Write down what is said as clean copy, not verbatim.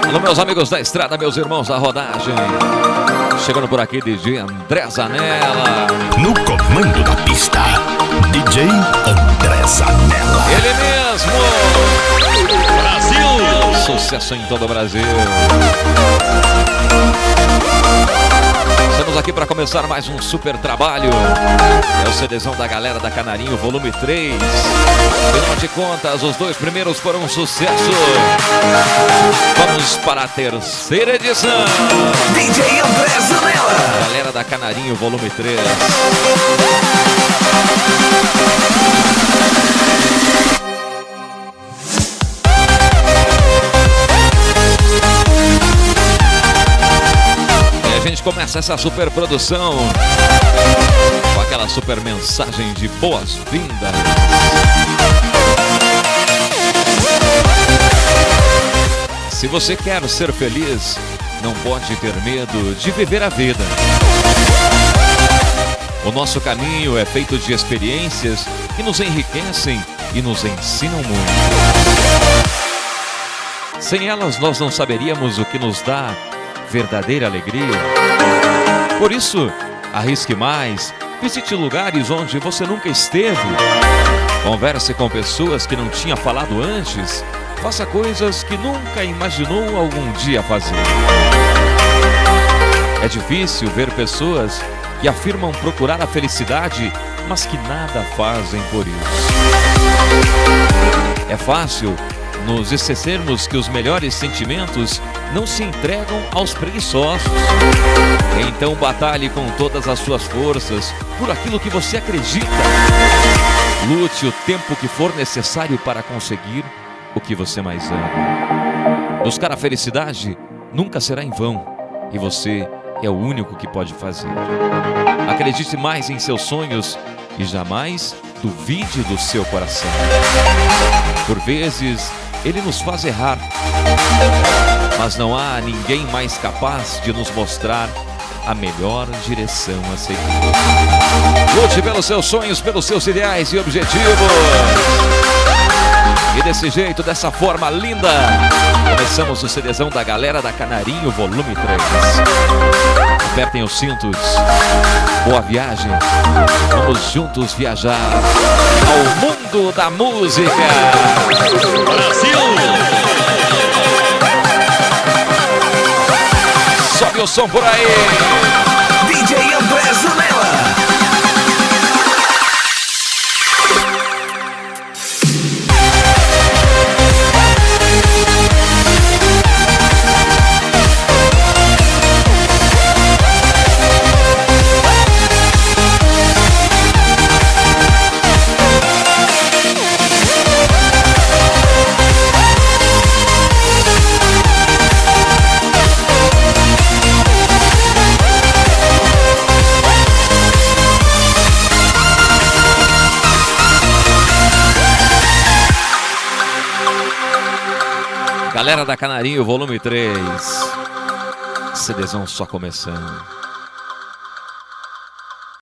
Alô, meus amigos da estrada, meus irmãos da rodagem. Chegando por aqui, DJ André Zanella. No comando da pista, DJ André Zanella. Ele mesmo! Brasil! Sucesso em todo o Brasil. Estamos aqui para começar mais um super trabalho. É o CDzão da galera da Canarinho, volume 3. Afinal de contas, os dois primeiros foram um sucesso. Vamos para a terceira edição. DJ André Zanella. Galera da Canarinho, volume 3. A gente começa essa super produção com aquela super mensagem de boas-vindas. Se você quer ser feliz, não pode ter medo de viver a vida. O nosso caminho é feito de experiências que nos enriquecem e nos ensinam muito. Sem elas, nós não saberíamos o que nos dá verdadeira alegria. Por isso, arrisque mais, visite lugares onde você nunca esteve, converse com pessoas que não tinha falado antes, faça coisas que nunca imaginou algum dia fazer. É difícil ver pessoas que afirmam procurar a felicidade, mas que nada fazem por isso. É fácil nos esquecermos que os melhores sentimentos não se entregam aos preguiçosos. Então batalhe com todas as suas forças por aquilo que você acredita. Lute o tempo que for necessário para conseguir o que você mais ama. Buscar a felicidade nunca será em vão, e você é o único que pode fazer. Acredite mais em seus sonhos e jamais duvide do seu coração. Por vezes, ele nos faz errar, mas não há ninguém mais capaz de nos mostrar a melhor direção a seguir. Lute pelos seus sonhos, pelos seus ideais e objetivos. E desse jeito, dessa forma linda, começamos o CDzão da galera da Canarinho, volume 3. Apertem os cintos. Boa viagem. Vamos juntos viajar ao mundo da música. Brasil! Sobe o som por aí. DJ André Zanella. Galera da Canarinho, volume 3. CDzão só começando.